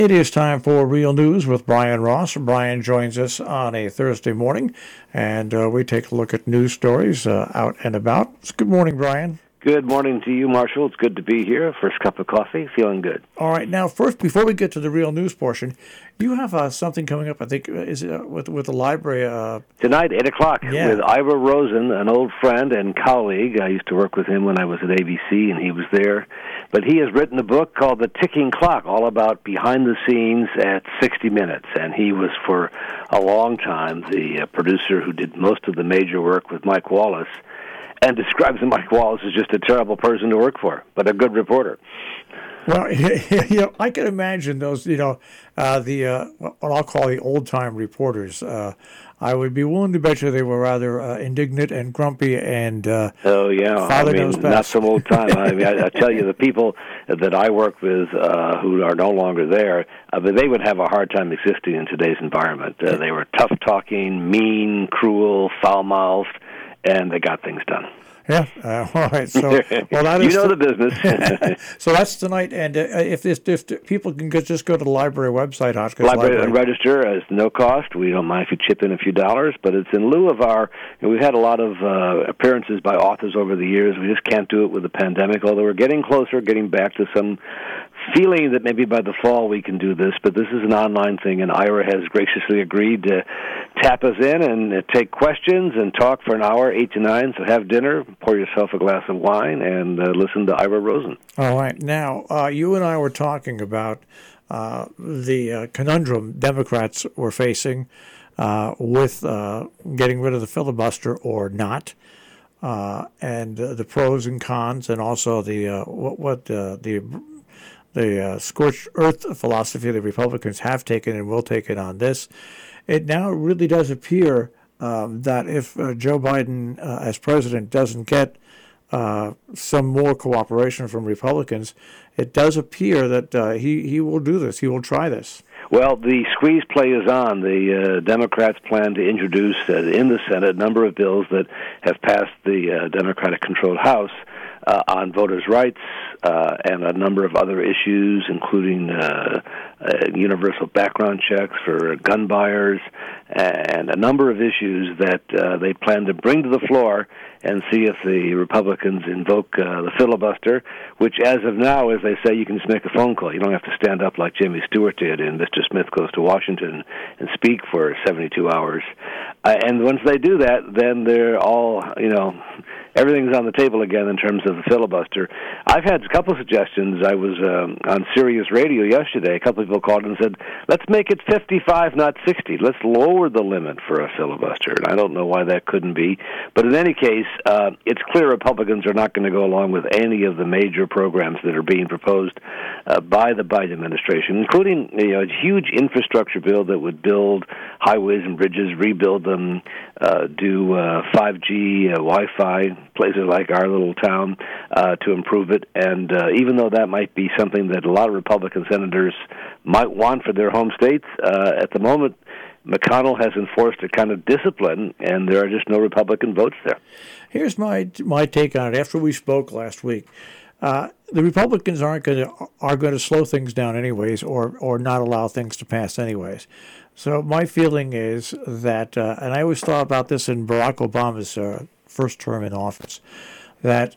It is time for Real News with Brian Ross. Brian joins us on a Thursday morning, and we take a look at news stories out and about. Good morning, Brian. Good morning to you, Marshall. It's good to be here. First cup of coffee. Feeling good. All right. Now, first, before we get to the real news portion, you have something coming up, I think, is it with the library? Tonight, 8 o'clock, with Ira Rosen, an old friend and colleague. I used to work with him when I was at ABC, and he was there. But he has written a book called The Ticking Clock, all about behind the scenes at 60 Minutes. And he was, for a long time, the producer who did most of the major work with Mike Wallace, and describes Mike Wallace as just a terrible person to work for, but a good reporter. Well, I can imagine those, what I'll call the old-time reporters. I would be willing to bet you they were rather indignant and grumpy and not some old time. I tell you, the people that I work with who are no longer there, they would have a hard time existing in today's environment. They were tough-talking, mean, cruel, foul-mouthed, and they got things done. Yeah. All right. So, that is the business. So that's tonight. And if people can just go to the library website, Hotchkiss Library and register as no cost. We don't mind if you chip in a few dollars, but it's in lieu of our. We've had a lot of appearances by authors over the years. We just can't do it with the pandemic. Although we're getting closer, getting back to some feeling that maybe by the fall we can do this, but this is an online thing, and Ira has graciously agreed to tap us in and take questions and talk for an hour, 8 to 9, so have dinner, pour yourself a glass of wine, and listen to Ira Rosen. All right. Now, you and I were talking about the conundrum Democrats were facing with getting rid of the filibuster or not, and the pros and cons, and also the scorched earth philosophy the Republicans have taken and will take it on this. It now really does appear that if Joe Biden as president doesn't get some more cooperation from Republicans, it does appear that he will do this. He will try this. Well, the squeeze play is on. The Democrats plan to introduce in the Senate a number of bills that have passed the Democratic-controlled House on voters' rights and a number of other issues, including universal background checks for gun buyers and a number of issues that they plan to bring to the floor and see if the Republicans invoke the filibuster, which as of now, as they say, you can just make a phone call. You don't have to stand up like Jimmy Stewart did in Mr. Smith Goes to Washington and speak for 72 hours. And once they do that, then they're all, everything's on the table again in terms of the filibuster. I've had a couple of suggestions. I was on Sirius Radio yesterday. A couple of people called and said, let's make it 55, not 60. Let's lower the limit for a filibuster. And I don't know why that couldn't be. But in any case, it's clear Republicans are not going to go along with any of the major programs that are being proposed by the Biden administration, including a huge infrastructure bill that would build highways and bridges, rebuild them, do 5G, Wi-Fi, places like our little town to improve it. And even though that might be something that a lot of Republican senators might want for their home states, at the moment, McConnell has enforced a kind of discipline, and there are just no Republican votes there. Here's my take on it. After we spoke last week, the Republicans are going to slow things down anyways, or not allow things to pass anyways. So my feeling is that, and I always thought about this in Barack Obama's first term in office, that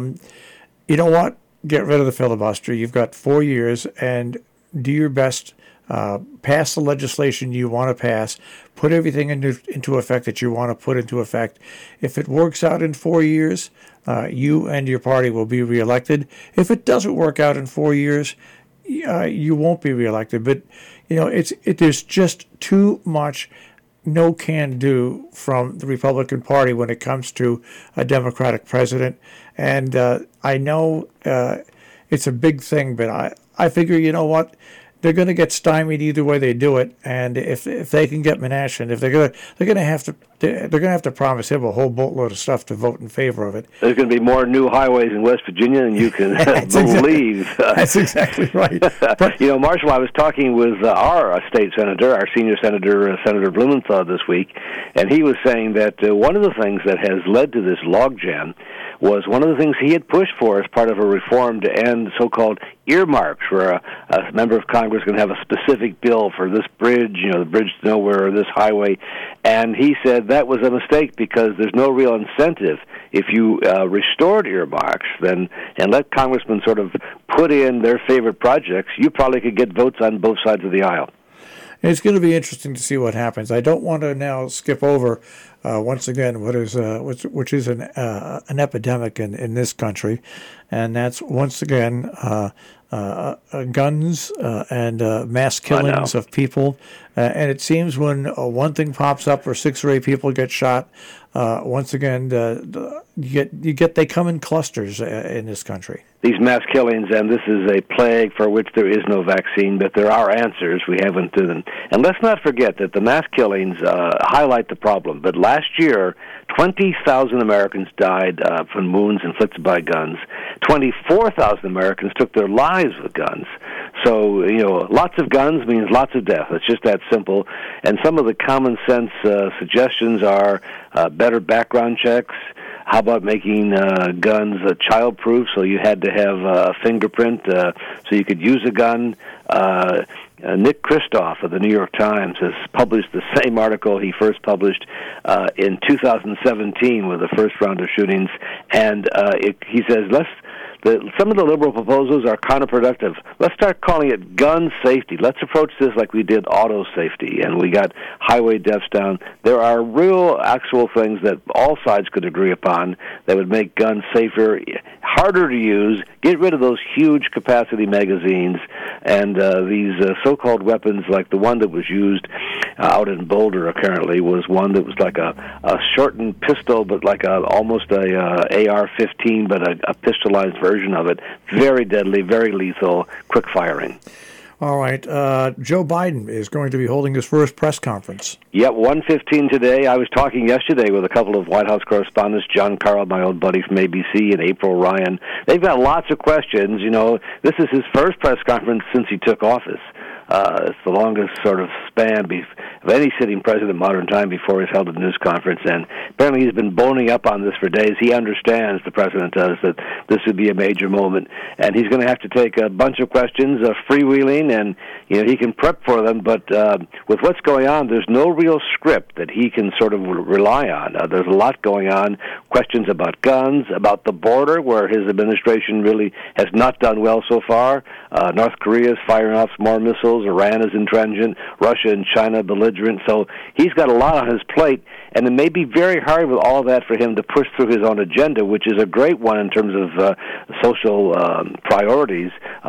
you know what, get rid of the filibuster. You've got 4 years, and do your best. Pass the legislation you want to pass, put everything into effect that you want to put into effect. If it works out in 4 years, you and your party will be reelected. If it doesn't work out in 4 years, you won't be reelected. But there's just too much no can do from the Republican Party when it comes to a Democratic president. And I know it's a big thing, but I figure, you know what? They're going to get stymied either way they do it, and if they can get Menashe, they're going to have to promise him a whole boatload of stuff to vote in favor of it. There's going to be more new highways in West Virginia than you can believe. That's exactly right. But, Marshall, I was talking with our state senator, our senior senator, Senator Blumenthal, this week, and he was saying that one of the things that has led to this logjam was one of the things he had pushed for as part of a reform to end so-called earmarks where a member of Congress is going to have a specific bill for this bridge, the bridge to nowhere or this highway. And he said that was a mistake because there's no real incentive. If you restored earmarks and let congressmen sort of put in their favorite projects, you probably could get votes on both sides of the aisle. It's going to be interesting to see what happens. I don't want to now skip over once again which is an epidemic in this country, and that's once again guns and mass killings of people. And it seems when one thing pops up or 6 or 8 people get shot, once again they come in clusters in this country. These mass killings, and this is a plague for which there is no vaccine, but there are answers. We haven't done them. And let's not forget that the mass killings highlight the problem. But last year, 20,000 Americans died from wounds inflicted by guns. 24,000 Americans took their lives with guns. So, lots of guns means lots of death. It's just that simple. And some of the common sense suggestions are better background checks. How about making guns child-proof, so you had to have a fingerprint so you could use a gun? Nick Kristof of the New York Times has published the same article he first published in 2017 with the first round of shootings, and he says, some of the liberal proposals are counterproductive. Let's start calling it gun safety. Let's approach this like we did auto safety, and we got highway deaths down. There are real, actual things that all sides could agree upon that would make guns safer, harder to use, get rid of those huge capacity magazines, and these so-called weapons, like the one that was used out in Boulder, apparently, was one that was like a shortened pistol, but like almost a AR-15, but a pistolized version of it. Very deadly, very lethal, quick firing. All right. Joe Biden is going to be holding his first press conference. Yep, 1:15 today. I was talking yesterday with a couple of White House correspondents, John Carl, my old buddy from ABC, and April Ryan. They've got lots of questions. This is his first press conference since he took office. It's the longest sort of span of any sitting president in modern time before he's held a news conference, and apparently he's been boning up on this for days. He understands, the president does, that this would be a major moment, and he's going to have to take a bunch of questions, freewheeling, and he can prep for them, but with what's going on, there's no real script that he can sort of rely on. There's a lot going on, questions about guns, about the border, where his administration really has not done well so far. North Korea is firing off more missiles. Iran is intransigent. Russia and China belligerent. So he's got a lot on his plate, and it may be very hard with all of that for him to push through his own agenda, which is a great one in terms of social priorities.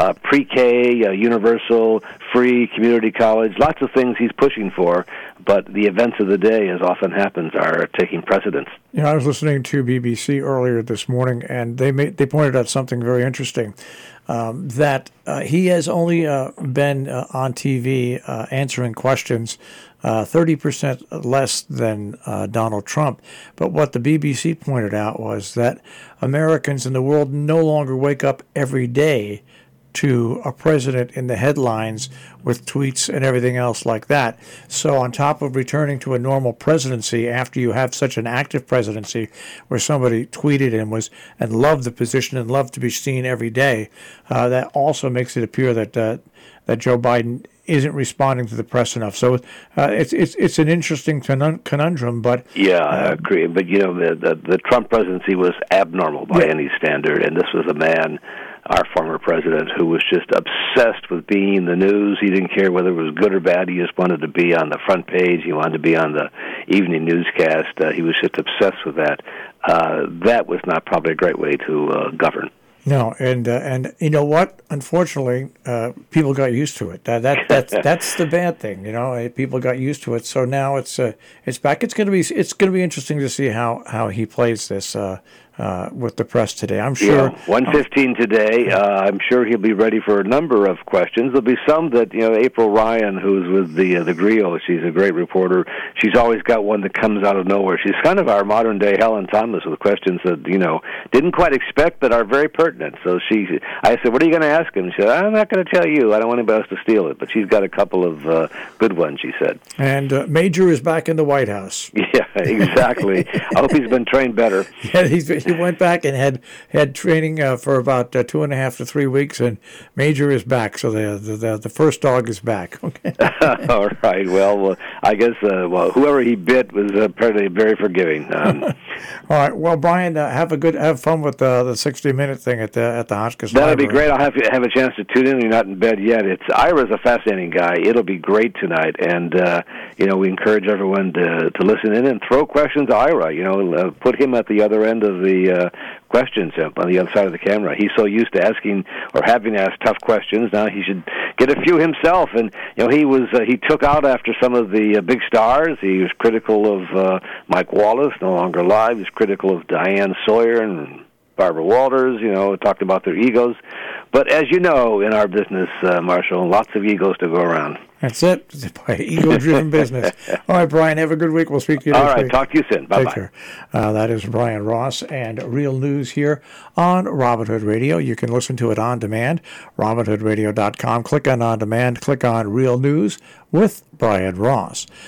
Pre-K, universal, free, community college, lots of things he's pushing for, but the events of the day, as often happens, are taking precedence. I was listening to BBC earlier this morning, and they pointed out something very interesting. That he has only been on TV answering questions 30% less than Donald Trump. But what the BBC pointed out was that Americans in the world no longer wake up every day to a president in the headlines with tweets and everything else like that. So on top of returning to a normal presidency after you have such an active presidency where somebody tweeted and loved the position and loved to be seen every day, that also makes it appear that Joe Biden isn't responding to the press enough. So it's an interesting conundrum. But I agree. But the Trump presidency was abnormal by any standard, and this was a man, our former president, who was just obsessed with being in the news. He didn't care whether it was good or bad. He just wanted to be on the front page. He wanted to be on the evening newscast. He was just obsessed with that. That was not probably a great way to govern. No, and you know what? Unfortunately, people got used to it. That's the bad thing. People got used to it. So now it's back. It's going to be interesting to see how he plays this with the press today. I'm sure. 1:15 today. I'm sure he'll be ready for a number of questions. There'll be some that April Ryan, who's with the Grio, she's a great reporter. She's always got one that comes out of nowhere. She's kind of our modern day Helen Thomas with questions that didn't quite expect but are very pertinent. So I said, "What are you going to ask him?" She said, "I'm not going to tell you. I don't want anybody else to steal it." But she's got a couple of good ones, she said. And Major is back in the White House. Yeah, exactly. I hope he's been trained better. Yeah, he went back and had training for about 2.5 to 3 weeks, and Major is back. So the first dog is back. Okay. All right. Well, I guess whoever he bit was apparently very forgiving. All right. Well, Brian, have fun with the 60-minute thing at the Hotchkiss That'll Library. be great. I'll have a chance to tune in. You're not in bed yet. Ira's a fascinating guy. It'll be great tonight, and we encourage everyone to listen in and throw questions to Ira. Put him at the other end of the questions on the other side of the camera. He's so used to asking or having asked tough questions. Now he should get a few himself. And he took out after some of the big stars. He was critical of Mike Wallace, no longer alive. He was critical of Diane Sawyer and Barbara Walters. Talked about their egos. But as you know, in our business, Marshall, lots of egos to go around. That's it. It's an ego-driven business. All right, Brian, have a good week. We'll speak to you next week. All right, talk to you soon. Bye-bye. Take care. That is Brian Ross and Real News here on Robin Hood Radio. You can listen to it on demand, robinhoodradio.com. Click on demand, click on Real News with Brian Ross.